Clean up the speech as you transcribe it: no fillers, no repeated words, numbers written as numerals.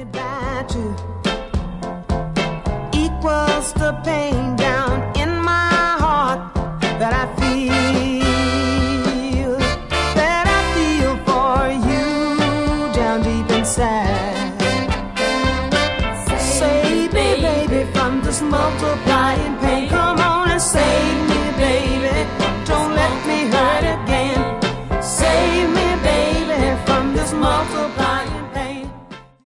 divided by two equals the pain down in my heart that I feel for you down deep inside. Save me, baby, from this multiplying pain. Come on and save me.